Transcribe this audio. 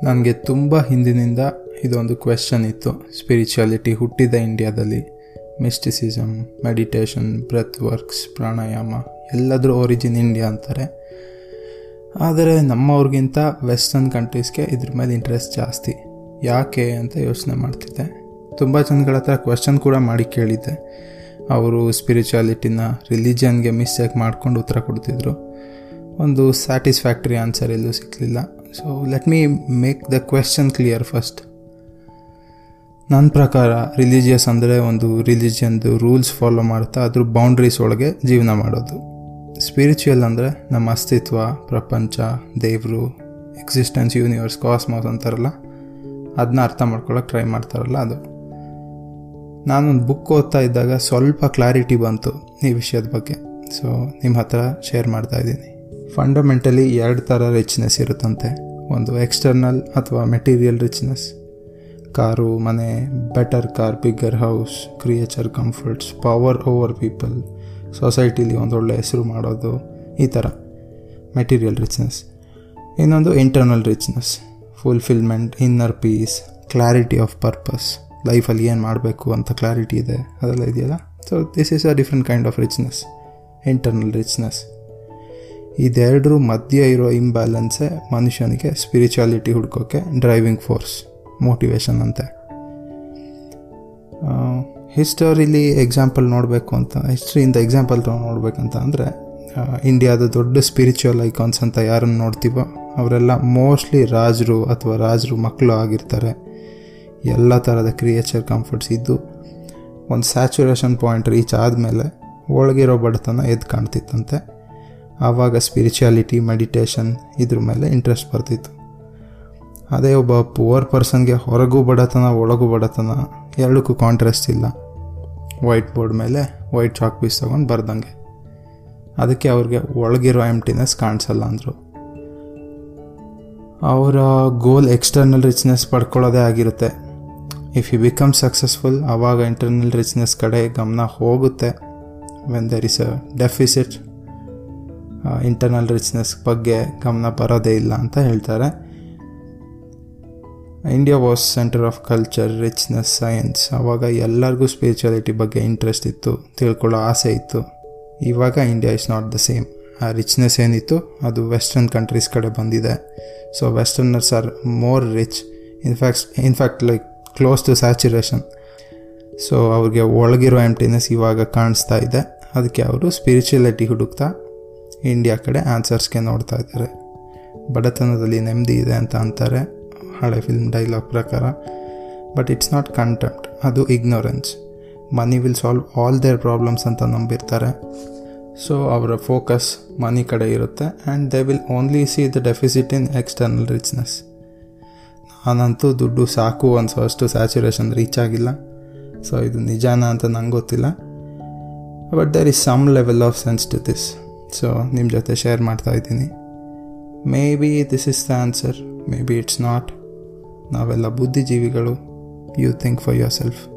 ನನಗೆ ತುಂಬ ಹಿಂದಿನಿಂದ ಇದೊಂದು ಕ್ವೆಶ್ಚನ್ ಇತ್ತು. ಸ್ಪಿರಿಚುಯಾಲಿಟಿ ಹುಟ್ಟಿದ ಇಂಡಿಯಾದಲ್ಲಿ, mysticism, meditation, breath works, pranayama ಎಲ್ಲದರ ಒರಿಜಿನ್ ಇಂಡಿಯಾ ಅಂತಾರೆ. ಆದರೆ ನಮ್ಮವ್ರಿಗಿಂತ ವೆಸ್ಟರ್ನ್ ಕಂಟ್ರೀಸ್ಗೆ ಇದ್ರ ಮೇಲೆ ಇಂಟ್ರೆಸ್ಟ್ ಜಾಸ್ತಿ. ಯಾಕೆ ಅಂತ ಯೋಚನೆ ಮಾಡ್ತಿದ್ದೆ. ತುಂಬ ಜನಗಳ ಹತ್ರ ಕ್ವೆಶ್ಚನ್ ಕೂಡ ಮಾಡಿ ಕೇಳಿದ್ದೆ. ಅವರು ಸ್ಪಿರಿಚುಯಾಲಿಟಿನ ರಿಲಿಜಿಯನ್ಗೆ ಮಿಸ್ಟೇಕ್ ಮಾಡ್ಕೊಂಡು ಉತ್ತರ ಕೊಡ್ತಿದ್ರು. ಒಂದು ಸ್ಯಾಟಿಸ್ಫ್ಯಾಕ್ಟರಿ ಆನ್ಸರ್ ಎಲ್ಲೂ ಸಿಕ್ಕಲಿಲ್ಲ. So let me make the question clear first. ನನ್ನ ಪ್ರಕಾರ ರಿಲಿಜಿಯಸ್ ಅಂದರೆ ಒಂದು ರಿಲಿಜಿಯನ್ದು ರೂಲ್ಸ್ ಫಾಲೋ ಮಾಡ್ತಾ ಅದ್ರ ಬೌಂಡ್ರೀಸ್ ಒಳಗೆ ಜೀವನ ಮಾಡೋದು. ಸ್ಪಿರಿಚುವಲ್ ಅಂದರೆ ನಮ್ಮ ಅಸ್ತಿತ್ವ, ಪ್ರಪಂಚ, ದೇವರು, ಎಕ್ಸಿಸ್ಟೆನ್ಸ್, ಯೂನಿವರ್ಸ್, ಕಾಸ್ಮಾಸ್ ಅಂತಾರಲ್ಲ, ಅದನ್ನ ಅರ್ಥ ಮಾಡ್ಕೊಳ್ಳೋಕೆ ಟ್ರೈ ಮಾಡ್ತಾರಲ್ಲ ಅದು. ನಾನೊಂದು ಬುಕ್ ಓದ್ತಾ ಇದ್ದಾಗ ಸ್ವಲ್ಪ ಕ್ಲಾರಿಟಿ ಬಂತು ಈ ವಿಷಯದ ಬಗ್ಗೆ. ಸೊ ನಿಮ್ಮ ಹತ್ರ ಶೇರ್ ಮಾಡ್ತಾಯಿದ್ದೀನಿ. ಫಂಡಮೆಂಟಲಿ 2 ಥರ ರಿಚ್ನೆಸ್ ಇರುತ್ತಂತೆ. ಒಂದು ಎಕ್ಸ್ಟರ್ನಲ್ ಅಥವಾ ಮೆಟೀರಿಯಲ್ ರಿಚ್ನೆಸ್, ಕಾರು, ಮನೆ, better car, bigger house, creature comforts, power over people, ಸೊಸೈಟಿಲಿ ಒಂದೊಳ್ಳೆ ಹೆಸರು ಮಾಡೋದು, ಈ ಥರ ಮೆಟೀರಿಯಲ್ ರಿಚ್ನೆಸ್. ಇನ್ನೊಂದು internal richness, fulfilment, inner peace, clarity of purpose, ಲೈಫಲ್ಲಿ ಏನು ಮಾಡಬೇಕು ಅಂತ ಕ್ಲಾರಿಟಿ ಇದೆ, ಅದೆಲ್ಲ ಇದೆಯಲ್ಲ. So this is a different kind of richness, internal richness. ಇದೆರಡರ ಮಧ್ಯೆ ಇರೋ ಇಂಬ್ಯಾಲೆನ್ಸೇ ಮನುಷ್ಯನಿಗೆ ಸ್ಪಿರಿಚುಯಾಲಿಟಿ ಹುಡ್ಕೋಕ್ಕೆ ಡ್ರೈವಿಂಗ್ ಫೋರ್ಸ್, ಮೋಟಿವೇಶನ್ ಅಂತೆ. ಹಿಸ್ಟರಿಲಿ ಎಕ್ಸಾಂಪಲ್ ನೋಡಬೇಕು ಅಂತ, ಹಿಸ್ಟ್ರಿಯಿಂದ ಎಕ್ಸಾಂಪಲ್ ನೋಡಬೇಕಂತ ಅಂದರೆ ಇಂಡಿಯಾದ ದೊಡ್ಡ ಸ್ಪಿರಿಚುವಲ್ ಐಕಾನ್ಸ್ ಅಂತ ಯಾರನ್ನು ನೋಡ್ತೀವೋ ಅವರೆಲ್ಲ ಮೋಸ್ಟ್ಲಿ ರಾಜರು ಅಥವಾ ರಾಜರು ಮಕ್ಕಳು ಆಗಿರ್ತಾರೆ. ಎಲ್ಲ ಥರದ ಕ್ರಿಯೇಚರ್ ಕಂಫರ್ಟ್ಸ್ ಇದ್ದು ಒಂದು ಸ್ಯಾಚುರೇಷನ್ ಪಾಯಿಂಟ್ ರೀಚ್ ಆದಮೇಲೆ ಒಳಗಿರೋ ಬಡತನ ಎದ್ದು ಕಾಣ್ತಿತ್ತಂತೆ. ಆವಾಗ ಸ್ಪಿರಿಚುಯಾಲಿಟಿ, ಮೆಡಿಟೇಷನ್ ಇದ್ರ ಮೇಲೆ ಇಂಟ್ರೆಸ್ಟ್ ಬರ್ತಿತ್ತು. ಅದೇ ಒಬ್ಬ ಪುವರ್ ಪರ್ಸನ್ಗೆ ಹೊರಗೂ ಬಡತನ, ಒಳಗೂ ಬಡತನ, ಎರಡಕ್ಕೂ ಕಾಂಟ್ರಾಸ್ಟ್ ಇಲ್ಲ. ವೈಟ್ ಬೋರ್ಡ್ ಮೇಲೆ ವೈಟ್ ಚಾಕ್ ಪೀಸ್ ತೊಗೊಂಡು ಬರ್ದಂಗೆ. ಅದಕ್ಕೆ ಅವ್ರಿಗೆ ಒಳಗಿರೋ ಎಂಪ್ಟಿನೆಸ್ ಕಾಣಿಸಲ್ಲ ಅಂದರು. ಅವರ ಗೋಲ್ ಎಕ್ಸ್ಟರ್ನಲ್ ರಿಚ್ನೆಸ್ ಪಡ್ಕೊಳ್ಳೋದೇ ಆಗಿರುತ್ತೆ. ಇಫ್ ಯು ಬಿಕಮ್ ಸಕ್ಸಸ್ಫುಲ್, ಆವಾಗ ಇಂಟರ್ನಲ್ ರಿಚ್ನೆಸ್ ಕಡೆ ಗಮನ ಹೋಗುತ್ತೆ. When there is a deficit, internal richness ಬಗ್ಗೆ ಗಮನ ಬರೋದೇ ಇಲ್ಲ ಅಂತ ಹೇಳ್ತಾರೆ. India was centre of culture, richness, science. ಆವಾಗ ಎಲ್ಲರಿಗೂ ಸ್ಪಿರಿಚುಯಾಲಿಟಿ ಬಗ್ಗೆ ಇಂಟ್ರೆಸ್ಟ್ ಇತ್ತು, ತಿಳ್ಕೊಳ್ಳೋ ಆಸೆ ಇತ್ತು. ಇವಾಗ India is not the same. ಆ ರಿಚ್ನೆಸ್ ಏನಿತ್ತು ಅದು ವೆಸ್ಟರ್ನ್ ಕಂಟ್ರೀಸ್ ಕಡೆ ಬಂದಿದೆ. So westerners are more rich, in fact like close to saturation. So ಅವ್ರಿಗೆ ಒಳಗಿರೋ ಎಂಪ್ಟಿನೆಸ್ ಇವಾಗ ಕಾಣಿಸ್ತಾ ಇದೆ. ಅದಕ್ಕೆ ಅವರು ಸ್ಪಿರಿಚುಯಾಲಿಟಿ ಹುಡುಕ್ತಾ ಇಂಡಿಯಾ ಕಡೆ ಆನ್ಸರ್ಸ್ಗೆ ನೋಡ್ತಾ ಇದ್ದಾರೆ. ಬಡತನದಲ್ಲಿ ನೆಮ್ಮದಿ ಇದೆ ಅಂತ ಅಂತಾರೆ ಹಳೆ ಫಿಲ್ಮ್ ಡೈಲಾಗ್ ಪ್ರಕಾರ. ಬಟ್ ಇಟ್ಸ್ ನಾಟ್ ಕಂಟೆಂಪ್ಟ್, ಅದು ignorance. Money will solve all their problems ಅಂತ ನಂಬಿರ್ತಾರೆ. ಸೊ ಅವರ ಫೋಕಸ್ ಮನಿ ಕಡೆ ಇರುತ್ತೆ and they will only see the deficit in external richness. ನಾನಂತೂ ದುಡ್ಡು ಸಾಕು ಅನ್ಸೋಷ್ಟು ಸ್ಯಾಚುರೇಷನ್ ರೀಚ್ ಆಗಿಲ್ಲ. ಸೊ ಇದು ನಿಜಾನ ಅಂತ ನಂಗೆ ಗೊತ್ತಿಲ್ಲ. But there is some level of sense to this. So ನಿಮ್ಮ ಜೊತೆ ಶೇರ್ ಮಾಡ್ತಾ ಇದ್ದೀನಿ. Maybe this is the answer, maybe it's not. ನಾವೆಲ್ಲ ಬುದ್ಧಿಜೀವಿಗಳು. You think for your self.